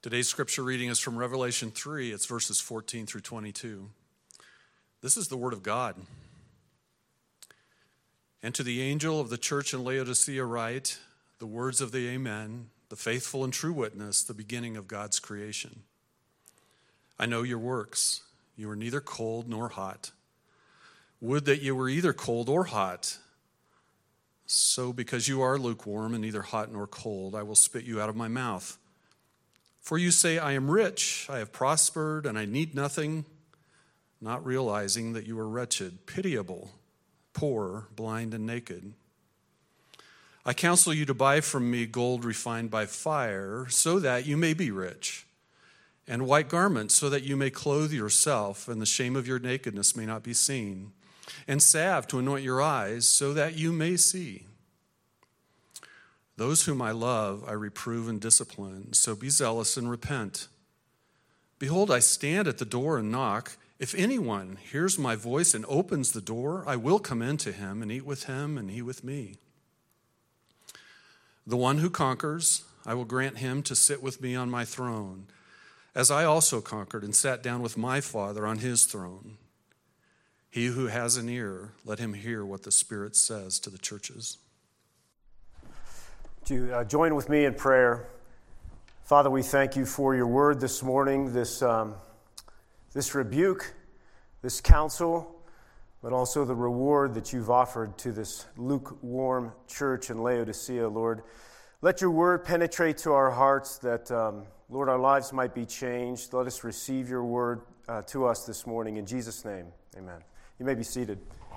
Today's scripture reading is from Revelation 3. It's verses 14 through 22. This is the word of God. And to the angel of the church in Laodicea write, the words of the Amen, the faithful and true witness, the beginning of God's creation. I know your works. You are neither cold nor hot. Would that you were either cold or hot. So because you are lukewarm and neither hot nor cold, I will spit you out of my mouth. For you say, I am rich, I have prospered, and I need nothing, not realizing that you are wretched, pitiable, poor, blind, and naked. I counsel you to buy from me gold refined by fire, so that you may be rich, and white garments, so that you may clothe yourself, and the shame of your nakedness may not be seen, and salve to anoint your eyes, so that you may see. Those whom I love, I reprove and discipline, so be zealous and repent. Behold, I stand at the door and knock. If anyone hears my voice and opens the door, I will come in to him and eat with him and he with me. The one who conquers, I will grant him to sit with me on my throne, as I also conquered and sat down with my Father on his throne. He who has an ear, let him hear what the Spirit says to the churches. Would you join with me in prayer? Father, we thank you for your word this morning, this rebuke, this counsel, but also the reward that you've offered to this lukewarm church in Laodicea, Lord. Let your word penetrate to our hearts that, Lord, our lives might be changed. Let us receive your word to us this morning. In Jesus' name, amen. You may be seated.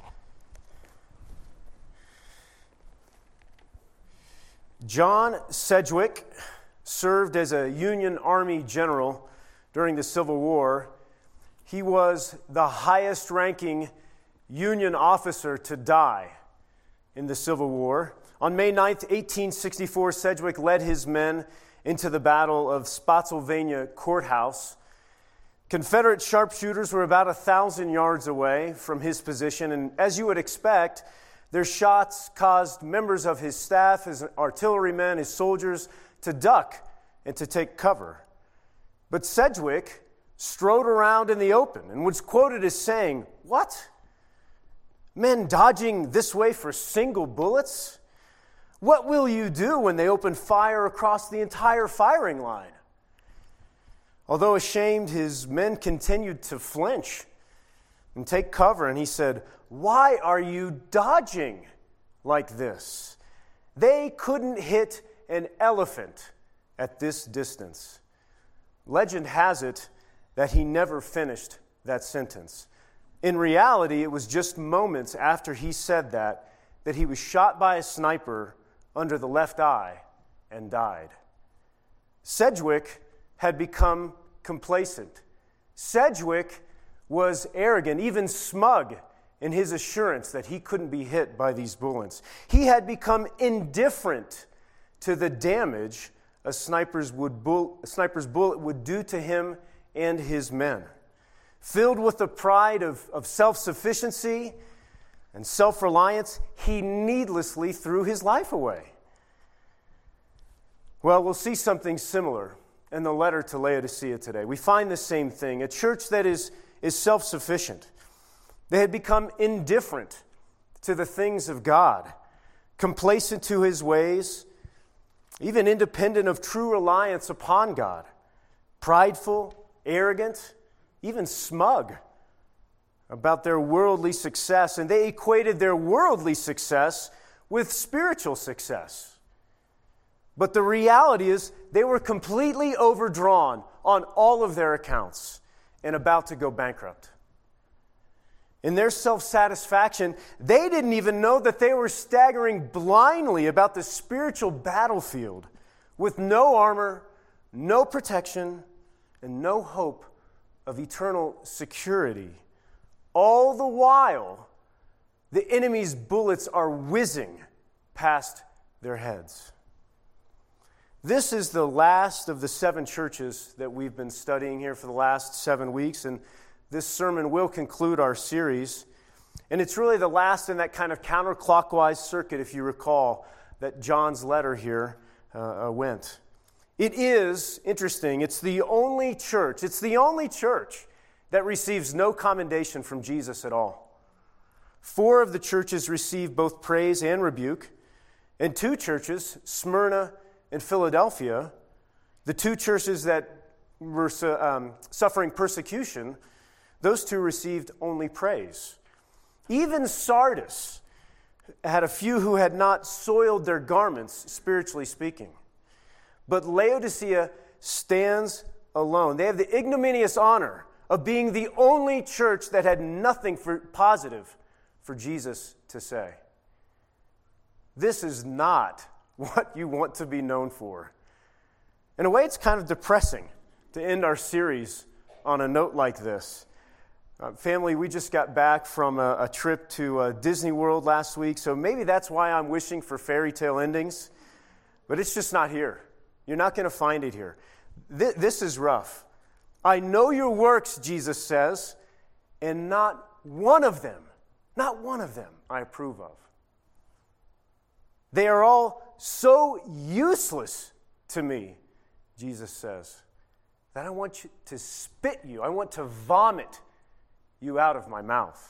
John Sedgwick served as a Union Army general during the Civil War. He was the highest-ranking Union officer to die in the Civil War. On May 9th, 1864, Sedgwick led his men into the Battle of Spotsylvania Courthouse. Confederate sharpshooters were about 1,000 yards away from his position, and as you would expect, their shots caused members of his staff, his artillerymen, his soldiers to duck and to take cover. But Sedgwick strode around in the open and was quoted as saying, "What? Men dodging this way for single bullets? What will you do when they open fire across the entire firing line?" Although ashamed, his men continued to flinch and take cover, and he said, "Why are you dodging like this? They couldn't hit an elephant at this distance." Legend has it that he never finished that sentence. In reality, it was just moments after he said that he was shot by a sniper under the left eye and died. Sedgwick had become complacent. Sedgwick was arrogant, even smug, in his assurance that he couldn't be hit by these bullets. He had become indifferent to the damage a sniper's bullet would do to him and his men. Filled with the pride of self-sufficiency and self-reliance, he needlessly threw his life away. Well, we'll see something similar in the letter to Laodicea today. We find the same thing, a church that is self-sufficient. They had become indifferent to the things of God, complacent to his ways, even independent of true reliance upon God, prideful, arrogant, even smug about their worldly success, and they equated their worldly success with spiritual success. But the reality is they were completely overdrawn on all of their accounts and about to go bankrupt. In their self-satisfaction, they didn't even know that they were staggering blindly about the spiritual battlefield with no armor, no protection, and no hope of eternal security. All the while, the enemy's bullets are whizzing past their heads. This is the last of the 7 churches that we've been studying here for the last 7 weeks, and this sermon will conclude our series. And it's really the last in that kind of counterclockwise circuit, if you recall, that John's letter here went. It is interesting. It's the only church that receives no commendation from Jesus at all. 4 of the churches receive both praise and rebuke, and 2 churches, Smyrna and Philadelphia, the 2 churches that were suffering persecution, those 2 received only praise. Even Sardis had a few who had not soiled their garments, spiritually speaking. But Laodicea stands alone. They have the ignominious honor of being the only church that had nothing positive for Jesus to say. This is not what you want to be known for. In a way, it's kind of depressing to end our series on a note like this. Family, we just got back from a trip to Disney World last week, so maybe that's why I'm wishing for fairy tale endings, but it's just not here. You're not going to find it here. This is rough. I know your works, Jesus says, and not one of them I approve of. They are all so useless to me, Jesus says, that I want you to spit you. I want to vomit you out of my mouth.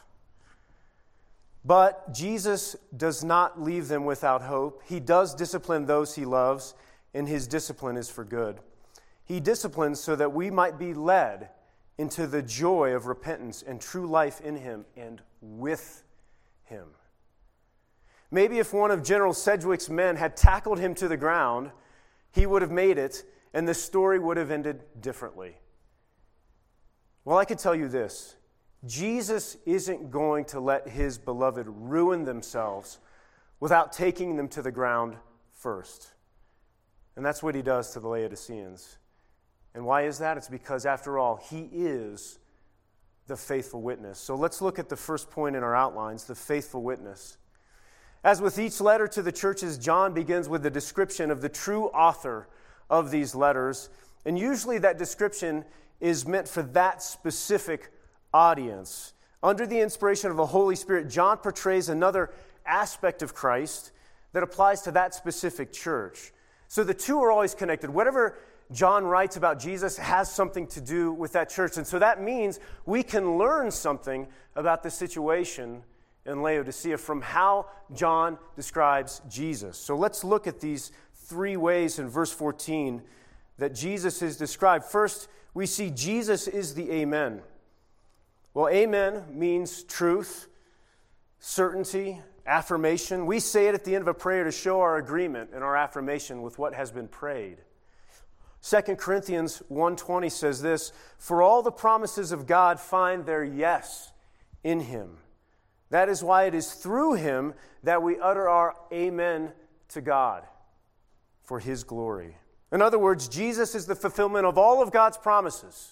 But Jesus does not leave them without hope. He does discipline those he loves, and his discipline is for good. He disciplines so that we might be led into the joy of repentance and true life in him and with him. Maybe if one of General Sedgwick's men had tackled him to the ground, he would have made it, and the story would have ended differently. Well, I could tell you this. Jesus isn't going to let his beloved ruin themselves without taking them to the ground first. And that's what he does to the Laodiceans. And why is that? It's because, after all, he is the faithful witness. So let's look at the first point in our outlines, the faithful witness. As with each letter to the churches, John begins with a description of the true author of these letters. And usually that description is meant for that specific audience. Under the inspiration of the Holy Spirit, John portrays another aspect of Christ that applies to that specific church. So the two are always connected. Whatever John writes about Jesus has something to do with that church. And so that means we can learn something about the situation in Laodicea from how John describes Jesus. So let's look at these 3 ways in verse 14 that Jesus is described. First, we see Jesus is the Amen. Well, amen means truth, certainty, affirmation. We say it at the end of a prayer to show our agreement and our affirmation with what has been prayed. 2 Corinthians 1:20 says this, "For all the promises of God find their yes in him. That is why it is through him that we utter our amen to God for his glory." In other words, Jesus is the fulfillment of all of God's promises.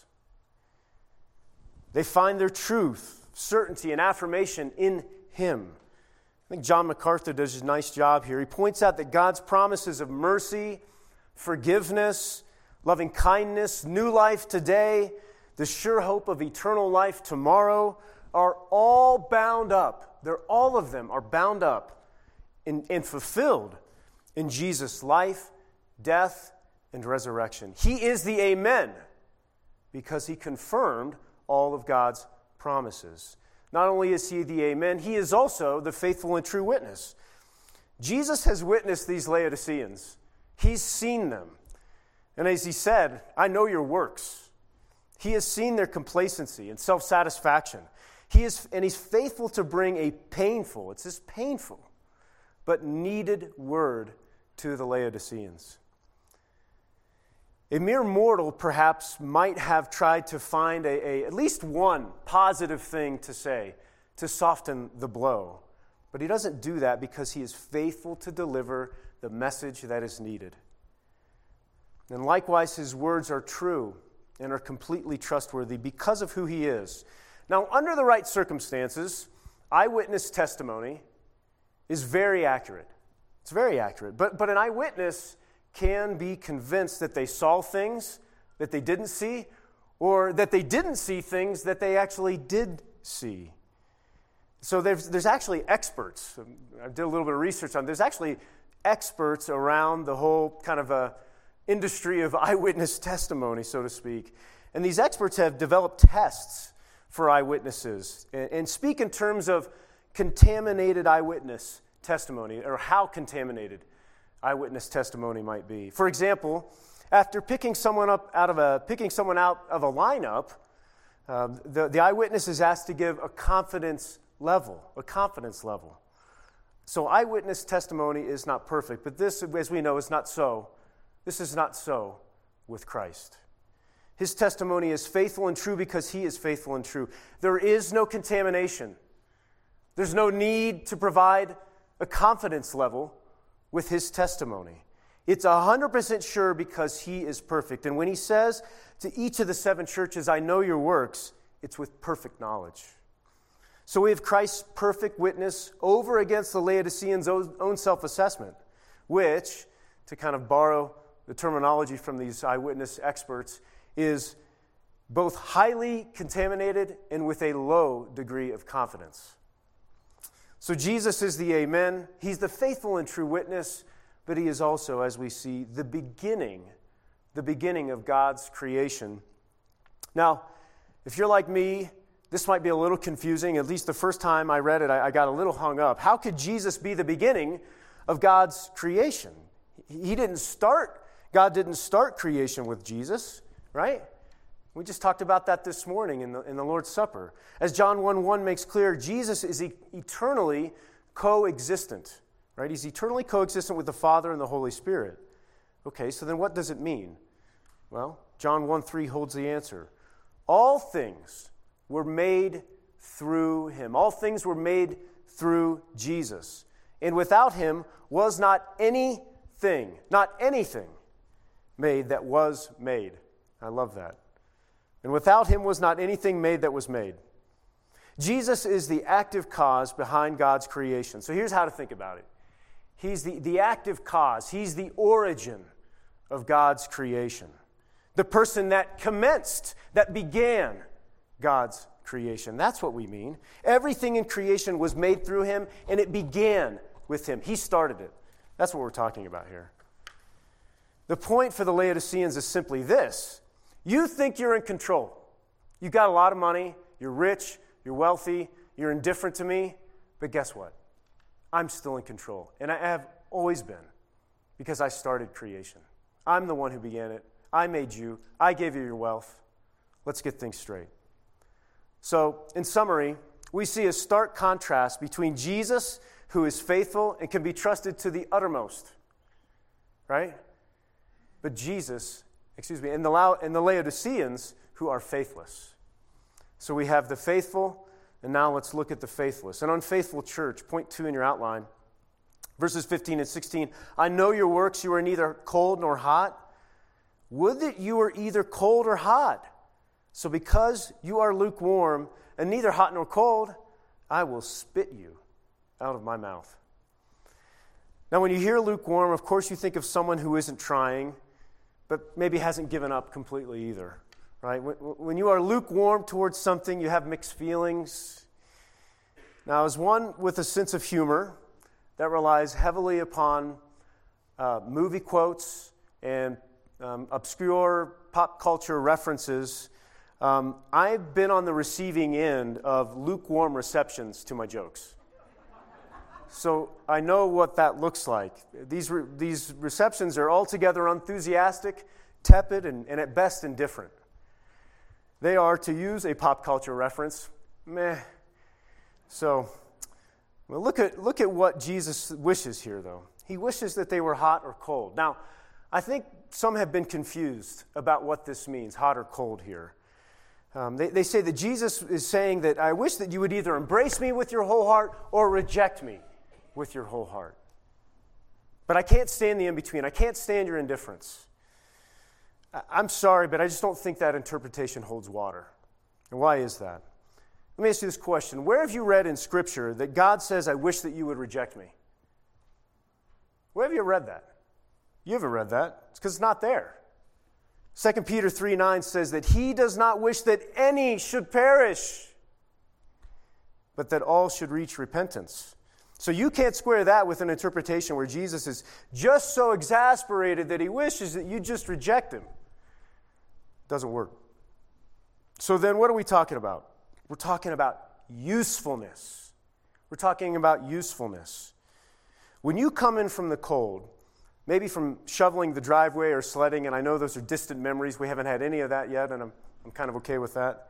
They find their truth, certainty, and affirmation in him. I think John MacArthur does a nice job here. He points out that God's promises of mercy, forgiveness, loving kindness, new life today, the sure hope of eternal life tomorrow are all bound up. All of them are bound up and fulfilled in Jesus' life, death, and resurrection. He is the Amen because he confirmed all of God's promises. Not only is he the Amen, he is also the faithful and true witness. Jesus has witnessed these Laodiceans. He's seen them. And as he said, I know your works. He has seen their complacency and self-satisfaction. He's faithful to bring a painful, but needed word to the Laodiceans. A mere mortal, perhaps, might have tried to find at least one positive thing to say to soften the blow. But he doesn't do that because he is faithful to deliver the message that is needed. And likewise, his words are true and are completely trustworthy because of who he is. Now, under the right circumstances, eyewitness testimony is very accurate. It's very accurate. But an eyewitness can be convinced that they saw things that they didn't see, or that they didn't see things that they actually did see. So there's actually experts. I did a little bit of research on this. There's actually experts around the whole kind of industry of eyewitness testimony, so to speak. And these experts have developed tests for eyewitnesses and speak in terms of contaminated eyewitness testimony, or how contaminated eyewitness testimony might be. For example, after picking someone out of a lineup, the eyewitness is asked to give a confidence level. So eyewitness testimony is not perfect, but this, as we know, is not so. This is not so with Christ. His testimony is faithful and true because he is faithful and true. There is no contamination. There's no need to provide a confidence level with his testimony. It's 100% sure because he is perfect. And when he says to each of the 7 churches, I know your works, it's with perfect knowledge. So we have Christ's perfect witness over against the Laodiceans' own self-assessment, which, to kind of borrow the terminology from these eyewitness experts, is both highly contaminated and with a low degree of confidence. So Jesus is the Amen. He's the faithful and true witness, but he is also, as we see, the beginning of God's creation. Now, if you're like me, this might be a little confusing. At least the first time I read it, I got a little hung up. How could Jesus be the beginning of God's creation? God didn't start creation with Jesus, right? We just talked about that this morning in the Lord's Supper. As John 1:1 makes clear, Jesus is eternally coexistent, right? He's eternally coexistent with the Father and the Holy Spirit. Okay, so then what does it mean? Well, John 1:3 holds the answer. All things were made through him. All things were made through Jesus. And without him was not anything made that was made. I love that. And without him was not anything made that was made. Jesus is the active cause behind God's creation. So here's how to think about it. He's the active cause. He's the origin of God's creation. The person that commenced, that began God's creation. That's what we mean. Everything in creation was made through him, and it began with him. He started it. That's what we're talking about here. The point for the Laodiceans is simply this. You think you're in control. You got a lot of money, you're rich, you're wealthy, you're indifferent to me, but guess what? I'm still in control, and I have always been, because I started creation. I'm the one who began it. I made you. I gave you your wealth. Let's get things straight. So, in summary, we see a stark contrast between Jesus, who is faithful and can be trusted to the uttermost, right? But and the Laodiceans, who are faithless. So we have the faithful, and now let's look at the faithless. An unfaithful church, point 2 in your outline. Verses 15 and 16, I know your works, you are neither cold nor hot. Would that you were either cold or hot. So because you are lukewarm and neither hot nor cold, I will spit you out of my mouth. Now when you hear lukewarm, of course you think of someone who isn't trying, but maybe hasn't given up completely either, right? When you are lukewarm towards something, you have mixed feelings. Now, as one with a sense of humor that relies heavily upon movie quotes and obscure pop culture references, I've been on the receiving end of lukewarm receptions to my jokes. So I know what that looks like. These receptions are altogether enthusiastic, tepid, and at best indifferent. They are, to use a pop culture reference, meh. So, well, look at what Jesus wishes here, though. He wishes that they were hot or cold. Now, I think some have been confused about what this means, hot or cold here. They say that Jesus is saying that I wish that you would either embrace me with your whole heart or reject me with your whole heart. But I can't stand the in-between. I can't stand your indifference. I'm sorry, but I just don't think that interpretation holds water. And why is that? Let me ask you this question. Where have you read in Scripture that God says, I wish that you would reject me? Where have you read that? You haven't read that. It's because it's not there. 2 Peter 3:9 says that he does not wish that any should perish, but that all should reach repentance. So you can't square that with an interpretation where Jesus is just so exasperated that he wishes that you just reject him. Doesn't work. So then what are we talking about? We're talking about usefulness. We're talking about usefulness. When you come in from the cold, maybe from shoveling the driveway or sledding, and I know those are distant memories. We haven't had any of that yet, and I'm kind of okay with that.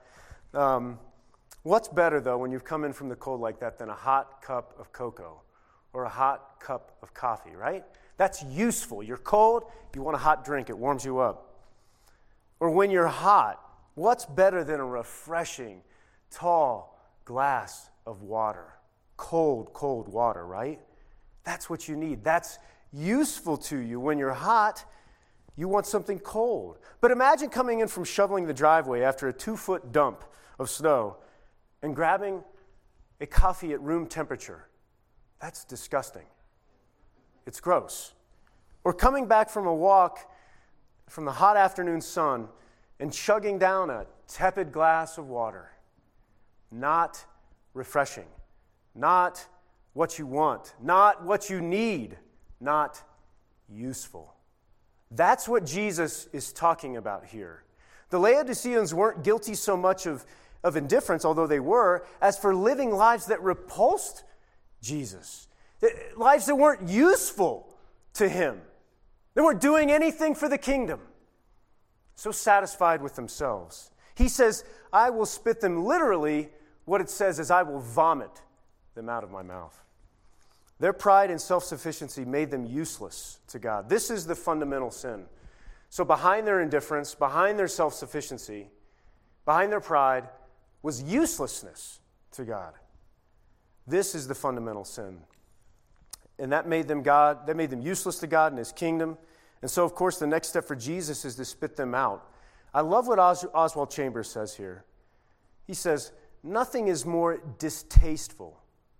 What's better, though, when you've come in from the cold like that than a hot cup of cocoa or a hot cup of coffee, right? That's useful. You're cold, you want a hot drink. It warms you up. Or when you're hot, what's better than a refreshing, tall glass of water? Cold, cold water, right? That's what you need. That's useful to you. When you're hot, you want something cold. But imagine coming in from shoveling the driveway after a 2-foot dump of snow and grabbing a coffee at room temperature. That's disgusting. It's gross. Or coming back from a walk from the hot afternoon sun and chugging down a tepid glass of water. Not refreshing. Not what you want. Not what you need. Not useful. That's what Jesus is talking about here. The Laodiceans weren't guilty so much of indifference, although they were, as for living lives that repulsed Jesus. Lives that weren't useful to him. They weren't doing anything for the kingdom. So satisfied with themselves. He says, I will spit them literally. What it says is, I will vomit them out of my mouth. Their pride and self-sufficiency made them useless to God. This is the fundamental sin. So behind their indifference, behind their self-sufficiency, behind their pride, was uselessness to God. This is the fundamental sin. And that made them useless to God and his kingdom. And so, of course, the next step for Jesus is to spit them out. I love what Oswald Chambers says here. He says, nothing is more distasteful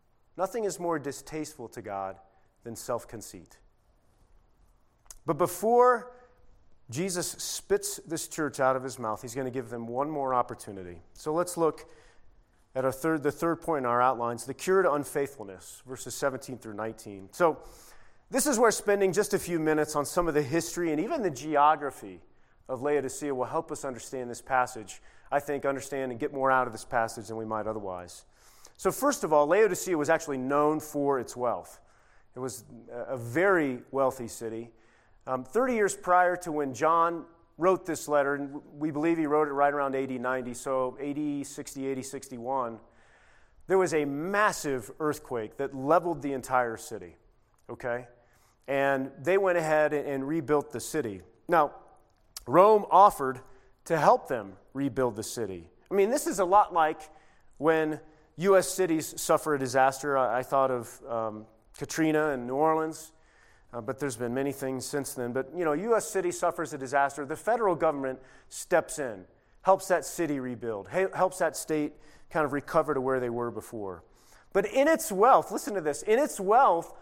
to God than self-conceit. But before Jesus spits this church out of his mouth, he's going to give them one more opportunity. So let's look at the third point in our outlines, the cure to unfaithfulness, verses 17 through 19. So this is where spending just a few minutes on some of the history and even the geography of Laodicea will help us understand this passage, I think, understand and get more out of this passage than we might otherwise. So first of all, Laodicea was actually known for its wealth. It was a very wealthy city. 30 years prior to when John wrote this letter, and we believe he wrote it right around AD 90, so AD 60, AD 61, there was a massive earthquake that leveled the entire city, okay? And they went ahead and rebuilt the city. Now, Rome offered to help them rebuild the city. I mean, this is a lot like when U.S. cities suffer a disaster. I thought of Katrina in New Orleans. But there's been many things since then. But, U.S. city suffers a disaster. The federal government steps in, helps that city rebuild, helps that state kind of recover to where they were before. But in its wealth, listen to this, in its wealth,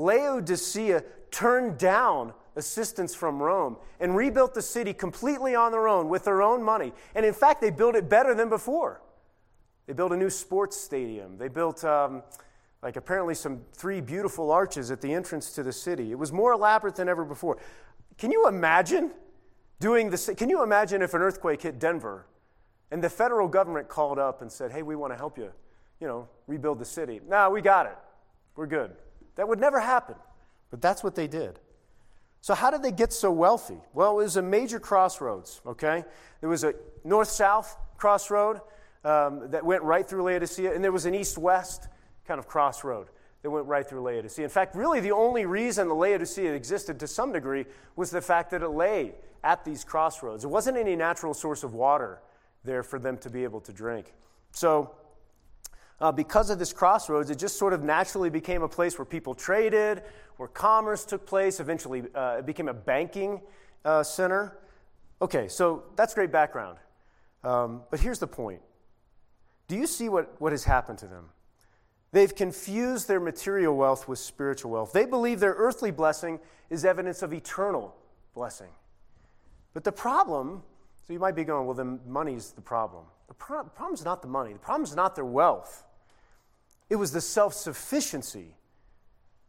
Laodicea turned down assistance from Rome and rebuilt the city completely on their own with their own money. And in fact, they built it better than before. They built a new sports stadium. They built apparently 3 beautiful arches at the entrance to the city. It was more elaborate than ever before. Can you imagine doing this? Can you imagine if an earthquake hit Denver and the federal government called up and said, hey, we want to help you, rebuild the city? No, we got it. We're good. That would never happen. But that's what they did. So how did they get so wealthy? Well, it was a major crossroads, okay? There was a north-south crossroad that went right through Laodicea, and there was an east-west kind of crossroad that went right through Laodicea. In fact, really the only reason the Laodicea existed to some degree was the fact that it lay at these crossroads. There wasn't any natural source of water there for them to be able to drink. So because of this crossroads, it just sort of naturally became a place where people traded, where commerce took place. Eventually, it became a banking center. Okay, so that's great background. But here's the point. Do you see what has happened to them? They've confused their material wealth with spiritual wealth. They believe their earthly blessing is evidence of eternal blessing. But the problem, so you might be going, well, then money's the problem. The problem's not the money. The problem's not their wealth. It was the self-sufficiency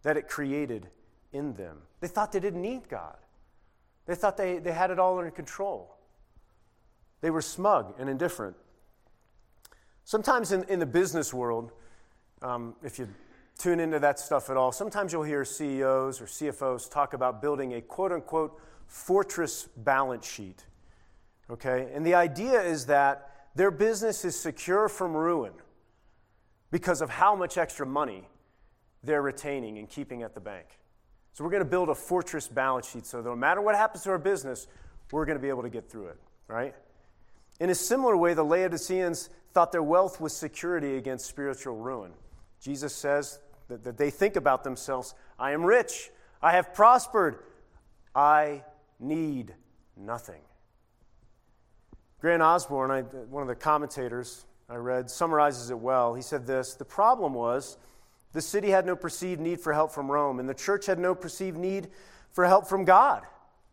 that it created in them. They thought they didn't need God. They thought they had it all under control. They were smug and indifferent. Sometimes in the business world, if you tune into that stuff at all, sometimes you'll hear CEOs or CFOs talk about building a quote-unquote fortress balance sheet. Okay? And the idea is that their business is secure from ruin because of how much extra money they're retaining and keeping at the bank. So we're going to build a fortress balance sheet so no matter what happens to our business, we're going to be able to get through it, right? In a similar way, the Laodiceans thought their wealth was security against spiritual ruin. Jesus says that they think about themselves, I am rich, I have prospered, I need nothing. Grant Osborne, one of the commentators I read, summarizes it well. He said this, the problem was the city had no perceived need for help from Rome, and the church had no perceived need for help from God.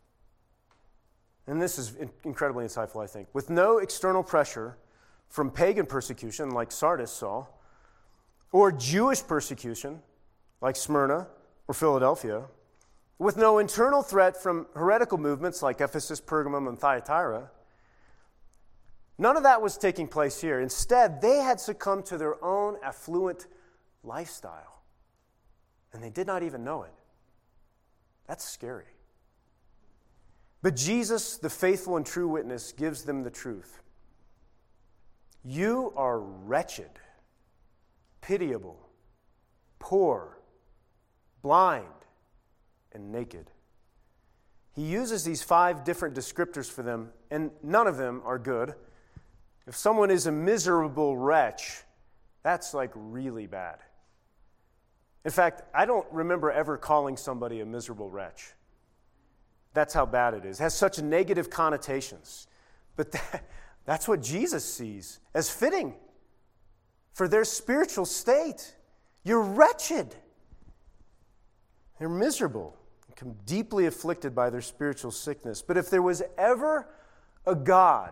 And this is incredibly insightful, I think. With no external pressure from pagan persecution, like Sardis saw, or Jewish persecution, like Smyrna or Philadelphia, with no internal threat from heretical movements like Ephesus, Pergamum, and Thyatira, none of that was taking place here. Instead, they had succumbed to their own affluent lifestyle, and they did not even know it. That's scary. But Jesus, the faithful and true witness, gives them the truth. You are wretched, pitiable, poor, blind, and naked. He uses these 5 different descriptors for them, and none of them are good. If someone is a miserable wretch, that's like really bad. In fact, I don't remember ever calling somebody a miserable wretch. That's how bad it is. It has such negative connotations. But that's what Jesus sees as fitting for their spiritual state. You're wretched. They're miserable, deeply afflicted by their spiritual sickness. But if there was ever a God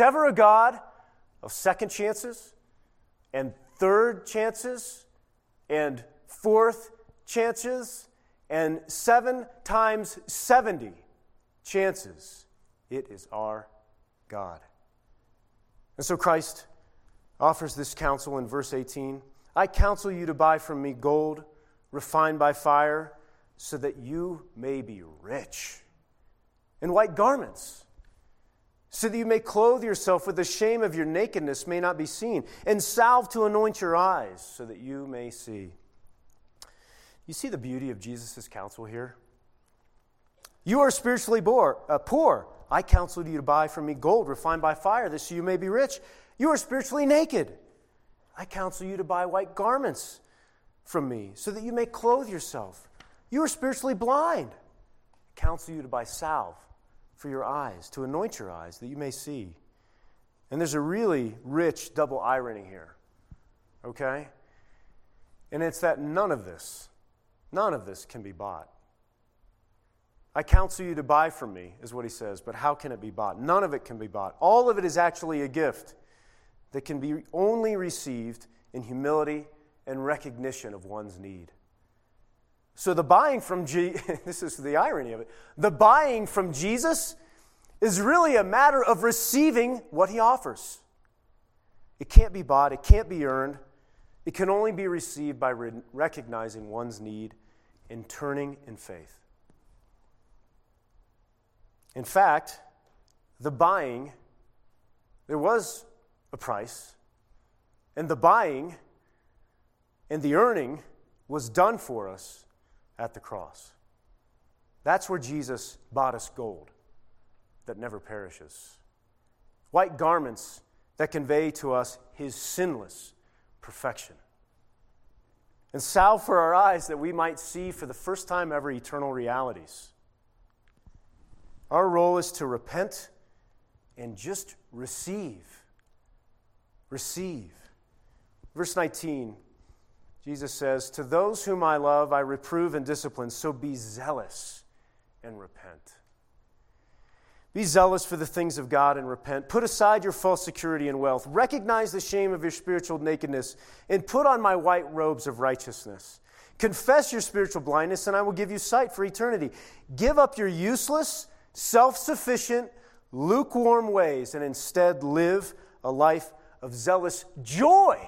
of second chances and third chances and fourth chances and 7 times 70 chances, it is our God. And so Christ offers this counsel in verse 18. I counsel you to buy from me gold refined by fire, so that you may be rich, and white garments, so that you may clothe yourself with the shame of your nakedness may not be seen, and salve to anoint your eyes, so that you may see. You see the beauty of Jesus' counsel here? You are spiritually poor. I counsel you to buy from me gold refined by fire, that so you may be rich. You are spiritually naked. I counsel you to buy white garments from me, so that you may clothe yourself. You are spiritually blind. I counsel you to buy salve for your eyes, to anoint your eyes, that you may see. And there's a really rich double irony here, okay? And it's that none of this can be bought. I counsel you to buy from me, is what he says, but how can it be bought? None of it can be bought. All of it is actually a gift that can be only received in humility and recognition of one's need. So the buying from this is the irony of it. The buying from Jesus is really a matter of receiving what he offers. It can't be bought, it can't be earned. It can only be received by recognizing one's need and turning in faith. In fact, the buying, there was a price, and the buying and the earning was done for us at the cross. That's where Jesus bought us gold that never perishes. White garments that convey to us his sinless perfection. And salve for our eyes that we might see for the first time ever eternal realities. Our role is to repent and just receive. Receive. Verse 19, Jesus says, to those whom I love, I reprove and discipline, so be zealous and repent. Be zealous for the things of God and repent. Put aside your false security and wealth. Recognize the shame of your spiritual nakedness and put on my white robes of righteousness. Confess your spiritual blindness, and I will give you sight for eternity. Give up your useless, self-sufficient, lukewarm ways, and instead live a life of zealous joy,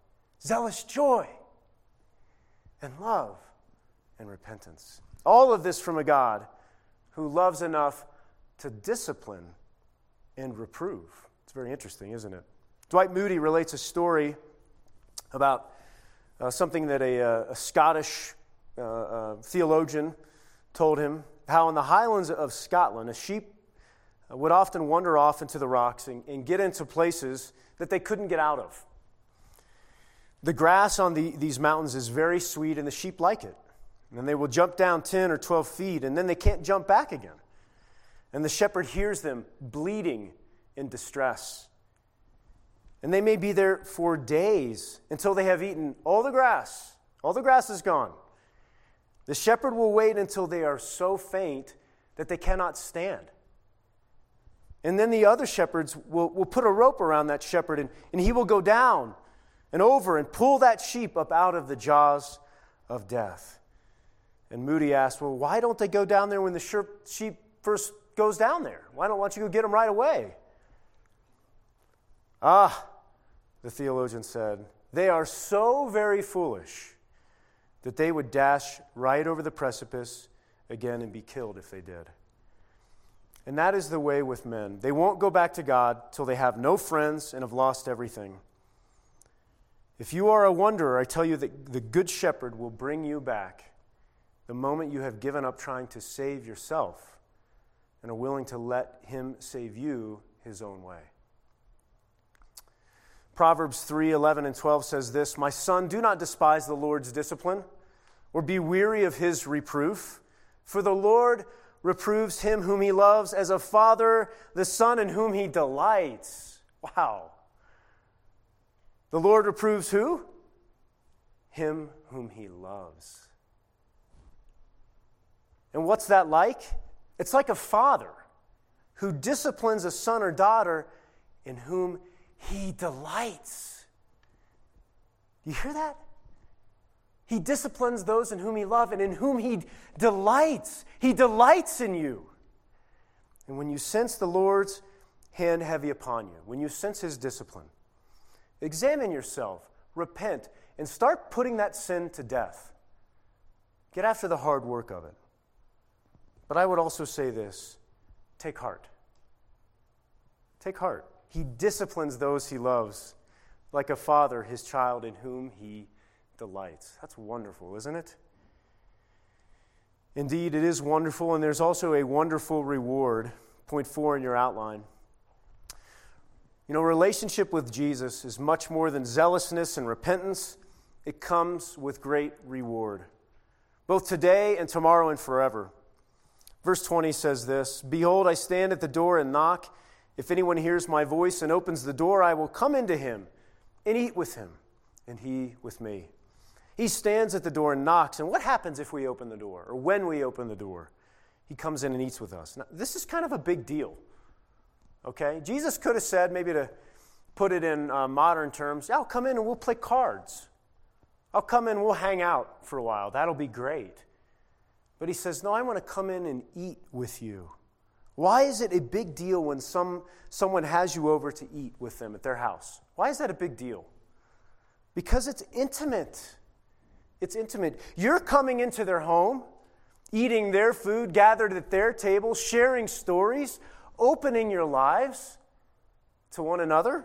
and love and repentance. All of this from a God who loves enough to discipline and reprove. It's very interesting, isn't it? Dwight Moody relates a story about something that a Scottish theologian told him, how in the Highlands of Scotland, a sheep would often wander off into the rocks and get into places that they couldn't get out of. The grass on these mountains is very sweet, and the sheep like it. And they will jump down 10 or 12 feet, and then they can't jump back again. And the shepherd hears them bleeding in distress. And they may be there for days until they have eaten all the grass. All the grass is gone. The shepherd will wait until they are so faint that they cannot stand. And then the other shepherds will put a rope around that shepherd, and he will go down and over and pull that sheep up out of the jaws of death. And Moody asked, well, why don't they go down there when the sheep first goes down there? Why don't you go get them right away? The theologian said, they are so very foolish that they would dash right over the precipice again and be killed if they did. And that is the way with men. They won't go back to God till they have no friends and have lost everything. If you are a wanderer, I tell you that the Good Shepherd will bring you back the moment you have given up trying to save yourself and are willing to let Him save you His own way. Proverbs 3:11 and 12 says this, my son, do not despise the Lord's discipline or be weary of His reproof, for the Lord reproves him whom He loves as a father the son in whom He delights. Wow. The Lord reproves who? Him whom He loves. And what's that like? It's like a father who disciplines a son or daughter in whom He delights. You hear that? He disciplines those in whom He loves and in whom He delights. He delights in you. And when you sense the Lord's hand heavy upon you, when you sense His discipline, examine yourself, repent, and start putting that sin to death. Get after the hard work of it. But I would also say this, take heart. Take heart. He disciplines those He loves, like a father his child in whom He delights. That's wonderful, isn't it? Indeed, it is wonderful, and there's also a wonderful reward. Point 4 in your outline. You know, relationship with Jesus is much more than zealousness and repentance. It comes with great reward, both today and tomorrow and forever. Verse 20 says this, behold, I stand at the door and knock. If anyone hears my voice and opens the door, I will come into him and eat with him, and he with me. He stands at the door and knocks, and what happens if we open the door, or when we open the door? He comes in and eats with us. Now, this is kind of a big deal, okay? Jesus could have said, maybe to put it in modern terms, I'll come in and we'll play cards. I'll come in and we'll hang out for a while. That'll be great. But He says, no, I want to come in and eat with you. Why is it a big deal when someone has you over to eat with them at their house? Why is that a big deal? Because it's intimate. It's intimate. You're coming into their home, eating their food, gathered at their table, sharing stories, opening your lives to one another.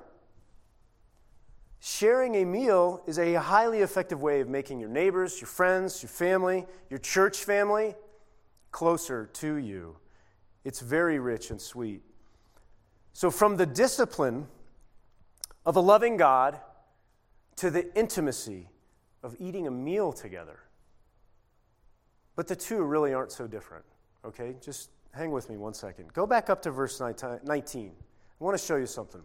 Sharing a meal is a highly effective way of making your neighbors, your friends, your family, your church family closer to you. It's very rich and sweet. So from the discipline of a loving God to the intimacy of eating a meal together. But the two really aren't so different, okay? Just hang with me one second. Go back up to verse 19. I want to show you something.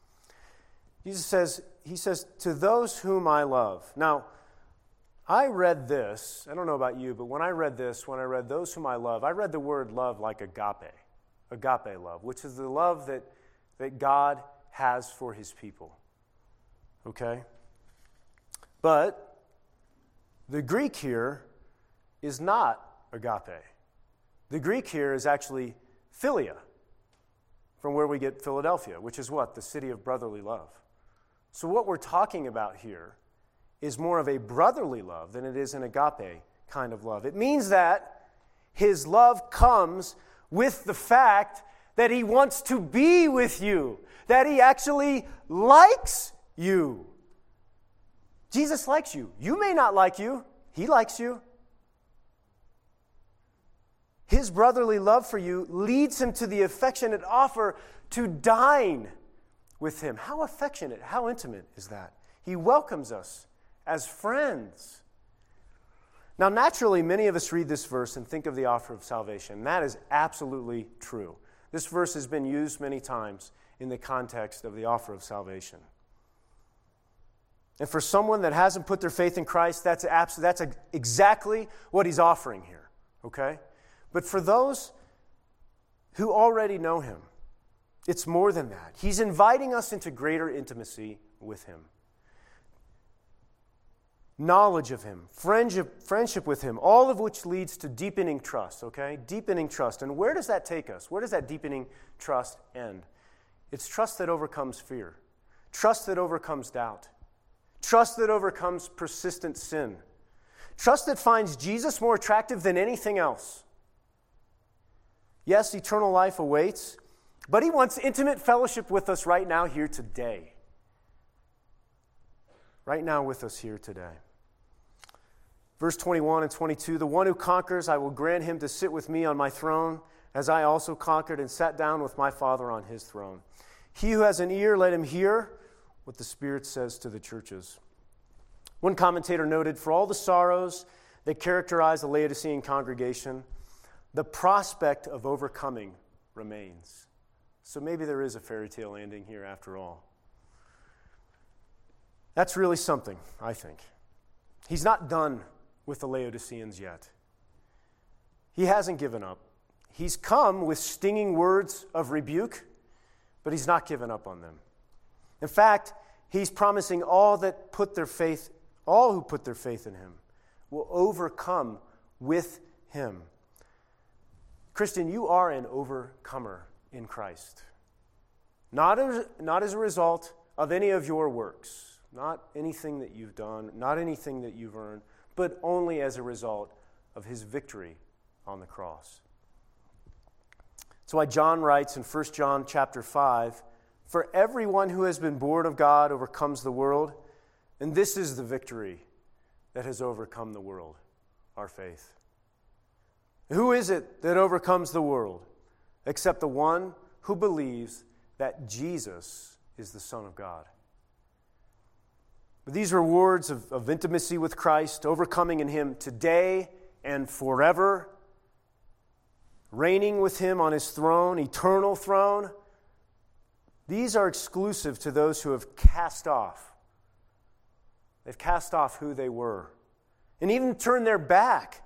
He says, to those whom I love. Now, I read this, I don't know about you, but when I read those whom I love, I read the word love like agape love, which is the love that God has for His people. Okay? But The Greek here is not agape. The Greek here is actually philia, from where we get Philadelphia, which is what? The city of brotherly love. So what we're talking about here is more of a brotherly love than it is an agape kind of love. It means that his love comes with the fact that he wants to be with you, that he actually likes you. Jesus likes you. You may not like you. He likes you. His brotherly love for you leads him to the affectionate offer to dine with him. How affectionate, how intimate is that? He welcomes us as friends. Now, naturally, many of us read this verse and think of the offer of salvation. That is absolutely true. This verse has been used many times in the context of the offer of salvation. And for someone that hasn't put their faith in Christ, that's exactly what he's offering here, okay? But for those who already know him, it's more than that. He's inviting us into greater intimacy with him. Knowledge of him, friendship with him, all of which leads to deepening trust, okay? Deepening trust. And where does that take us? Where does that deepening trust end? It's trust that overcomes fear. Trust that overcomes doubt. Trust that overcomes persistent sin. Trust that finds Jesus more attractive than anything else. Yes, eternal life awaits, but he wants intimate fellowship with us right now here today. Right now with us here today. Verse 21 and 22, the one who conquers, I will grant him to sit with me on my throne, as I also conquered and sat down with my Father on his throne. He who has an ear, let him hear what the Spirit says to the churches. One commentator noted, for all the sorrows that characterize the Laodicean congregation, the prospect of overcoming remains. So maybe there is a fairy tale ending here after all. That's really something, I think. He's not done with the Laodiceans yet. He hasn't given up. He's come with stinging words of rebuke, but he's not given up on them. In fact, he's promising all who put their faith in him will overcome with him. Christian, you are an overcomer in Christ. Not as a result of any of your works, not anything that you've done, not anything that you've earned, but only as a result of his victory on the cross. That's why John writes in 1 John chapter 5, for everyone who has been born of God overcomes the world, and this is the victory that has overcome the world, our faith. Who is it that overcomes the world except the one who believes that Jesus is the Son of God? But these rewards of intimacy with Christ, overcoming in him today and forever, reigning with him on his throne, eternal throne, these are exclusive to those who have cast off. They've cast off who they were. And even turned their back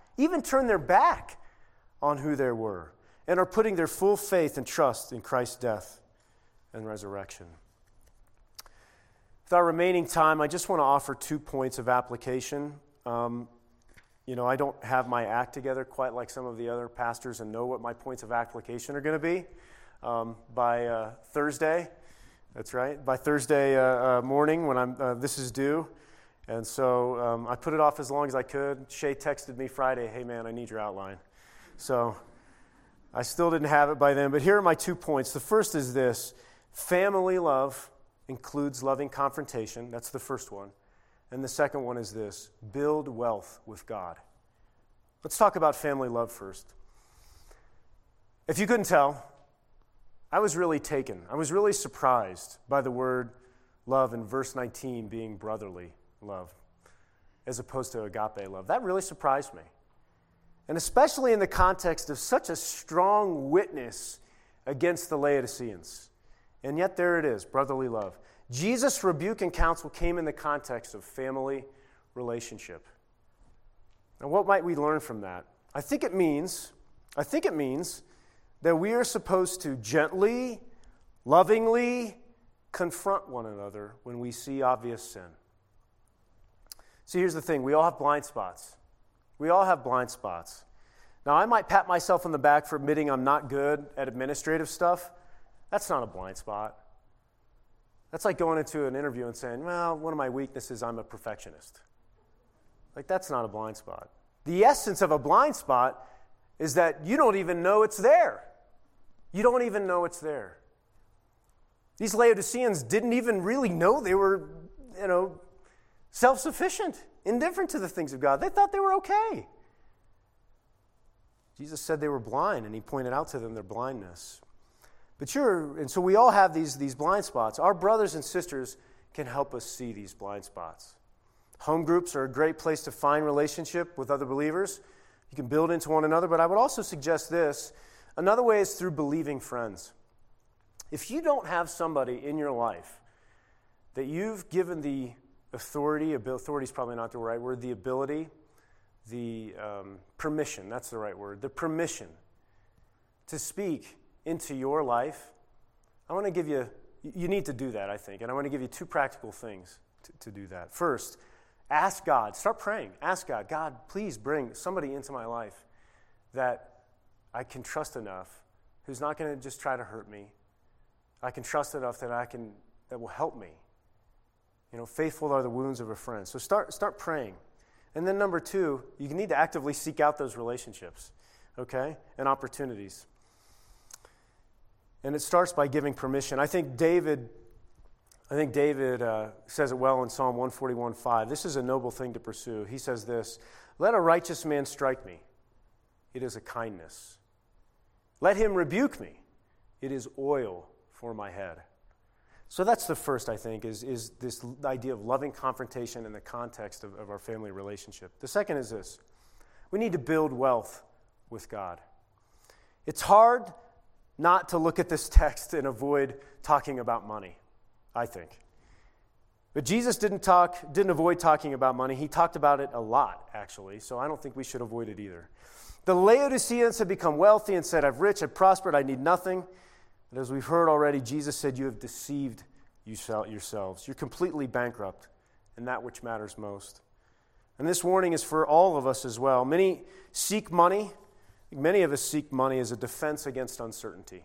on who they were. And are putting their full faith and trust in Christ's death and resurrection. With our remaining time, I just want to offer 2 points of application. I don't have my act together quite like some of the other pastors and know what my points of application are going to be. By Thursday, that's right, by Thursday morning when this is due. And so I put it off as long as I could. Shay texted me Friday, hey man, I need your outline. So I still didn't have it by then, but here are my 2 points. The first is this: family love includes loving confrontation. That's the first one. And the second one is this: build wealth with God. Let's talk about family love first. If you couldn't tell, I was really taken. I was really surprised by the word love in verse 19 being brotherly love as opposed to agape love. That really surprised me. And especially in the context of such a strong witness against the Laodiceans. And yet there it is, brotherly love. Jesus' rebuke and counsel came in the context of family relationship. Now, what might we learn from that? I think it means that we are supposed to gently, lovingly confront one another when we see obvious sin. See, here's the thing. We all have blind spots. We all have blind spots. Now, I might pat myself on the back for admitting I'm not good at administrative stuff. That's not a blind spot. That's like going into an interview and saying, well, one of my weaknesses, I'm a perfectionist. Like, that's not a blind spot. The essence of a blind spot is that you don't even know it's there. You don't even know it's there. These Laodiceans didn't even really know they were, self-sufficient, indifferent to the things of God. They thought they were okay. Jesus said they were blind, and he pointed out to them their blindness. And so we all have these blind spots. Our brothers and sisters can help us see these blind spots. Home groups are a great place to find relationship with other believers. You can build into one another, but I would also suggest this. Another way is through believing friends. If you don't have somebody in your life that you've given the authority is probably not the right word, the ability, the permission, that's the right word, the permission to speak into your life, I want to give you need to do that, I think, and I want to give you two practical things to do that. First, ask God, start praying, ask God, God, please bring somebody into my life that I can trust enough, who's not going to just try to hurt me. I can trust enough that will help me. Faithful are the wounds of a friend. So start praying. And then number two, you need to actively seek out those relationships, okay, and opportunities. And it starts by giving permission. I think David says it well in Psalm 141:5. This is a noble thing to pursue. He says this, "Let a righteous man strike me. It is a kindness. Let him rebuke me. It is oil for my head." So that's the first, I think, is this idea of loving confrontation in the context of our family relationship. The second is this. We need to build wealth with God. It's hard not to look at this text and avoid talking about money, I think. But Jesus didn't avoid talking about money. He talked about it a lot, actually, so I don't think we should avoid it either. The Laodiceans had become wealthy and said, I've prospered, I need nothing. But as we've heard already, Jesus said, you have deceived yourselves. You're completely bankrupt in that which matters most. And this warning is for all of us as well. Many seek money. Many of us seek money as a defense against uncertainty.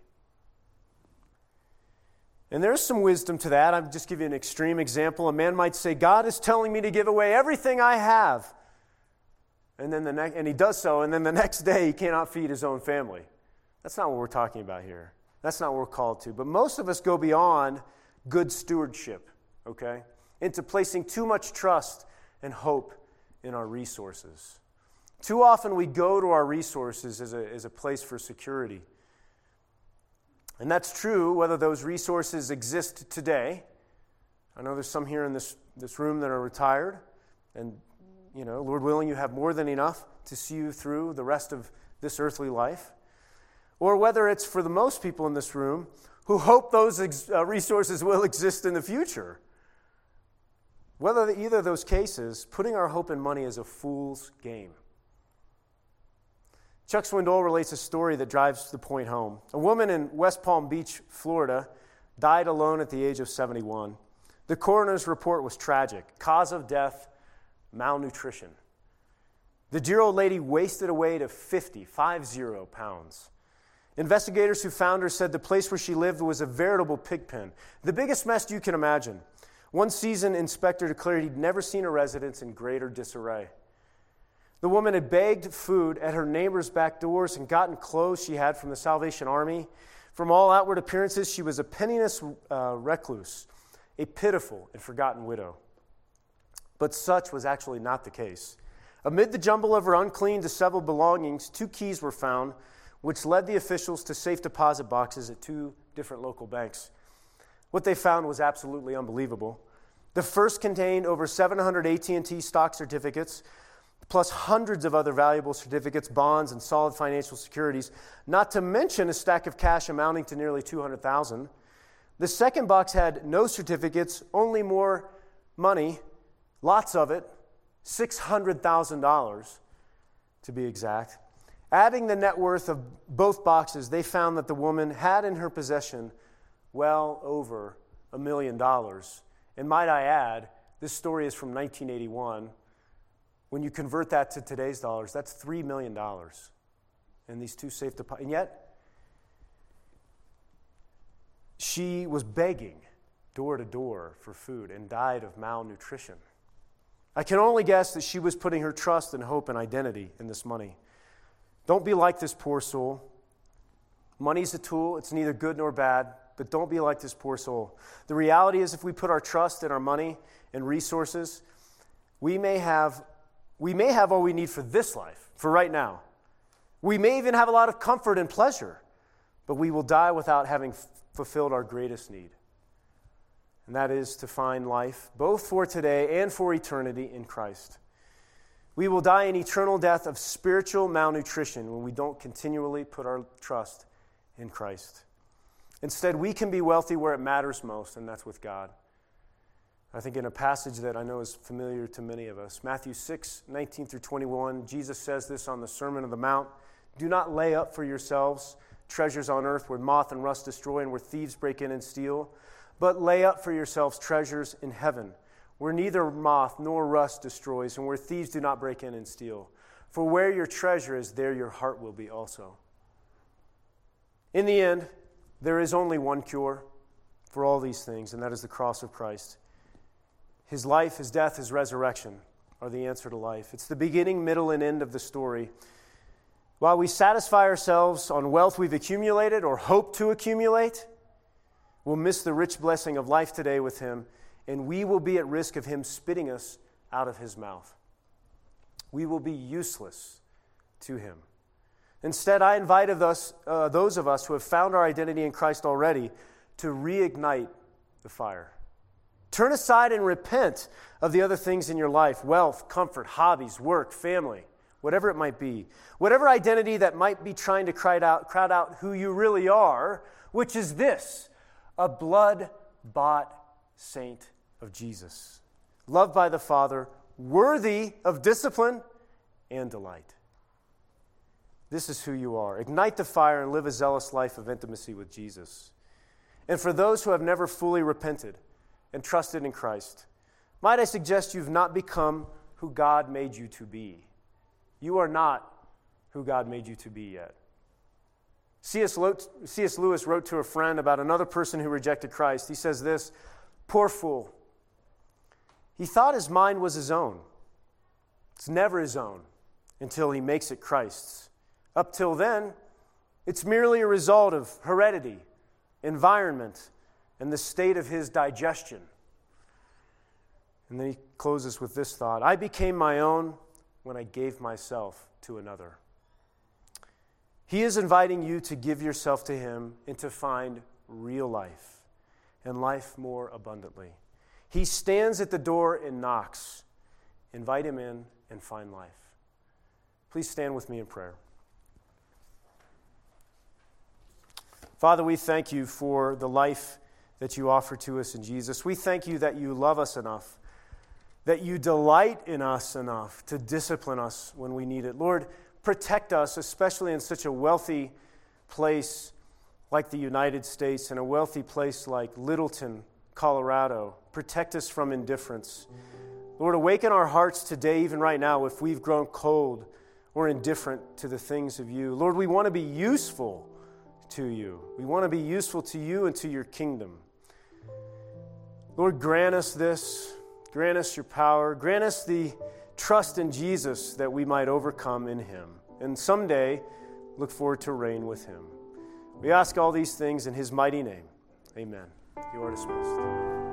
And there's some wisdom to that. I'll just give you an extreme example. A man might say, God is telling me to give away everything I have. And he does so, and then the next day he cannot feed his own family. That's not what we're talking about here. That's not what we're called to. But most of us go beyond good stewardship, okay, into placing too much trust and hope in our resources. Too often we go to our resources as a place for security. And that's true whether those resources exist today. I know there's some here in this room that are retired, and Lord willing, you have more than enough to see you through the rest of this earthly life. Or whether it's for the most people in this room who hope those resources will exist in the future. Whether either of those cases, putting our hope in money is a fool's game. Chuck Swindoll relates a story that drives the point home. A woman in West Palm Beach, Florida, died alone at the age of 71. The coroner's report was tragic. Cause of death, malnutrition. The dear old lady wasted away to 50 pounds. Investigators who found her said the place where she lived was a veritable pig pen. The biggest mess you can imagine. One seasoned inspector declared he'd never seen a residence in greater disarray. The woman had begged food at her neighbor's back doors and gotten clothes she had from the Salvation Army. From all outward appearances, she was a penniless recluse, a pitiful and forgotten widow. But such was actually not the case. Amid the jumble of her unclean, disheveled belongings, 2 keys were found, which led the officials to safe deposit boxes at 2 different local banks. What they found was absolutely unbelievable. The first contained over 700 AT&T stock certificates, plus hundreds of other valuable certificates, bonds, and solid financial securities, not to mention a stack of cash amounting to nearly $200,000. The second box had no certificates, only more money, lots of it, $600,000 to be exact. Adding the net worth of both boxes, they found that the woman had in her possession well over $1 million. And might I add, this story is from 1981. When you convert that to today's dollars, that's $3 million in these two safe deposits. And yet, she was begging door to door for food and died of malnutrition. I can only guess that she was putting her trust and hope and identity in this money. Don't be like this poor soul. Money's a tool. It's neither good nor bad, but don't be like this poor soul. The reality is, if we put our trust in our money and resources, we may have all we need for this life, for right now. We may even have a lot of comfort and pleasure, but we will die without having fulfilled our greatest need. And that is to find life, both for today and for eternity in Christ. We will die an eternal death of spiritual malnutrition when we don't continually put our trust in Christ. Instead, we can be wealthy where it matters most, and that's with God. I think in a passage that I know is familiar to many of us, Matthew 6:19-21, Jesus says this on the Sermon on the Mount: "Do not lay up for yourselves treasures on earth where moth and rust destroy and where thieves break in and steal, but lay up for yourselves treasures in heaven, where neither moth nor rust destroys and where thieves do not break in and steal. For where your treasure is, there your heart will be also." In the end, there is only one cure for all these things, and that is the cross of Christ. His life, his death, his resurrection are the answer to life. It's the beginning, middle, and end of the story. While we satisfy ourselves on wealth we've accumulated or hope to accumulate, we'll miss the rich blessing of life today with him, and we will be at risk of him spitting us out of his mouth. We will be useless to him. Instead, I invite those of us who have found our identity in Christ already to reignite the fire. Turn aside and repent of the other things in your life: wealth, comfort, hobbies, work, family, whatever it might be. Whatever identity that might be trying to crowd out who you really are, which is this: a blood-bought saint of Jesus, loved by the Father, worthy of discipline and delight. This is who you are. Ignite the fire and live a zealous life of intimacy with Jesus. And for those who have never fully repented and trusted in Christ, might I suggest you've not become who God made you to be. You are not who God made you to be yet. C.S. Lewis wrote to a friend about another person who rejected Christ. He says this: "Poor fool. He thought his mind was his own. It's never his own until he makes it Christ's. Up till then, it's merely a result of heredity, environment, and the state of his digestion." And then he closes with this thought: "I became my own when I gave myself to another." He is inviting you to give yourself to him and to find real life, and life more abundantly. He stands at the door and knocks. Invite him in and find life. Please stand with me in prayer. Father, we thank you for the life that you offer to us in Jesus. We thank you that you love us enough, that you delight in us enough to discipline us when we need it. Lord, protect us, especially in such a wealthy place like the United States and a wealthy place like Littleton, Colorado. Protect us from indifference. Lord, awaken our hearts today, even right now, if we've grown cold or indifferent to the things of you. Lord, we want to be useful to you. We want to be useful to you and to your kingdom. Lord, grant us this. Grant us your power. Grant us the trust in Jesus that we might overcome in him, and someday look forward to reign with him. We ask all these things in his mighty name. Amen. You are dismissed.